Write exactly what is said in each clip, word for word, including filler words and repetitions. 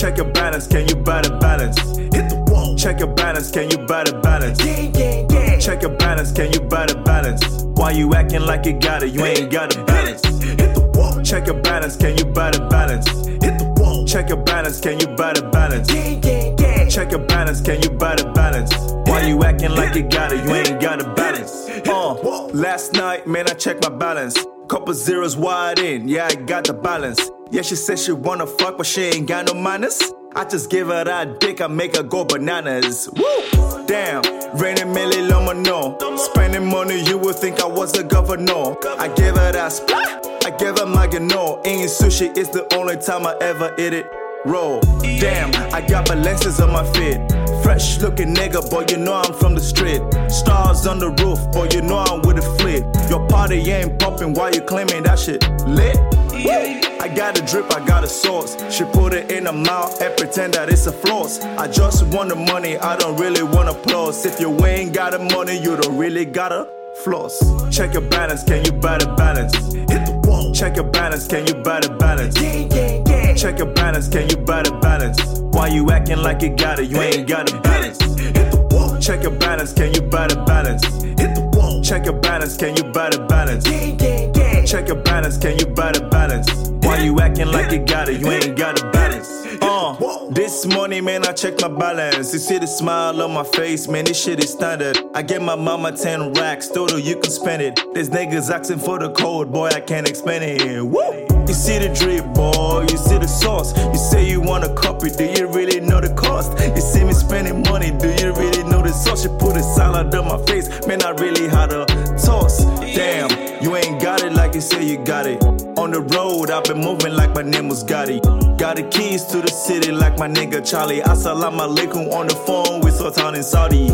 Check your balance, can you buy the balance? Hit the wall. Check your balance, can you buy the balance? Yeah, yeah, yeah. Check your balance, can you buy the balance? Why you acting like you got it? You ain't got the balance. Hit the wall. Check your balance, can you buy the balance? Hit the wall. Check your balance, can you buy the balance? Yeah, yeah, yeah. Check your balance, can you buy the balance? Why you acting like you got it? You ain't got the balance. Uh, last night, man, I checked my balance. Couple zeros wide in, yeah, I got the balance. Yeah, she said she wanna fuck, but she ain't got no minus. I just give her that dick, I make her go bananas. Woo! Damn, raining Millie Loma, no. Spending money, you would think I was the governor. I give her that splat, I give her my no. Eating sushi is the only time I ever eat it. Roll. Damn, I got balances on my feet. Fresh looking nigga, boy, you know I'm from the street. Stars on the roof, boy, you know I'm with a fleet. Your party ain't popping, why you claiming that shit lit? Woo! I got a drip, I got a sauce. She put it in her mouth and pretend that it's a floss. I just want the money, I don't really want applause. If you ain't got the money, you don't really gotta floss. Check your balance, can you buy the balance? Hit the wall. Check your balance, can you buy the balance? Yeah, yeah, yeah. Check your balance, can you buy the balance? Why you acting like you got it? You ain't got the balance. Hit the wall. Check your balance, can you buy the balance? Hit the wall. Check your balance, can you buy the balance? Yeah, yeah, yeah. Check your balance, can you buy the balance? Why you acting like you got it? You ain't got the balance. Uh, this morning, man, I check my balance. You see the smile on my face, man, this shit is standard. I get my mama ten racks, total, you can spend it. There's niggas asking for the code, boy, I can't explain it. Woo! You see the drip, boy, you see the sauce. You say you want a copy, do you really know the cost? You see me spending money, do you really know the sauce? You put a salad on my face, man, I really had a toss. Damn, you ain't got it like you say you got it. On the road, I've been moving like my name was Gotti. Got the keys to the city like my nigga Charlie. Assalamu alaikum on the phone with Sultan in Saudi.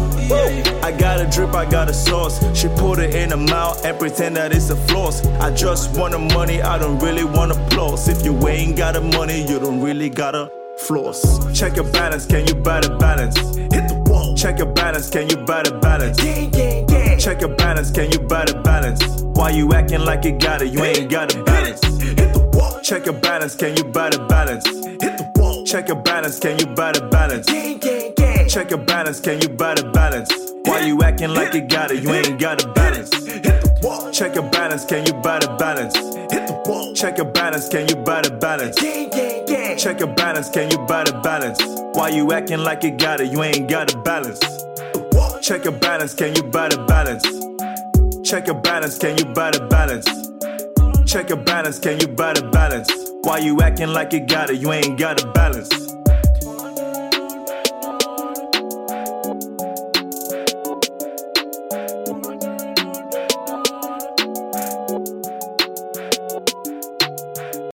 I got a drip, I got a sauce. She put it in her mouth and pretend that it's a floss. I just want the money, I don't really want applause. If you ain't got the money, you don't really gotta floss. Check your balance, can you buy the balance? Hit the wall. Check your balance, can you buy the balance? Yeah, yeah, yeah. Check your balance, can you buy the balance? Why you acting like you got it? You ain't got the balance. Hit the wall. Check your balance, can you buy the balance? Hit the wall. Check your balance, can you buy the balance? Yeah, yeah, yeah. Check your balance, can you buy the balance? Why you acting like you got it? You ain't got the balance. Hit the wall. Check your balance, can you buy the balance? Hit the wall. Check your balance, can you buy the balance? Yeah, yeah, yeah. Check your balance, can you buy the balance? Why you acting like you got it? You ain't got the balance. Check your balance, can you buy the balance? Check your balance, can you buy the balance? Check your balance, can you buy the balance? Why you acting like you got it? You ain't got the balance.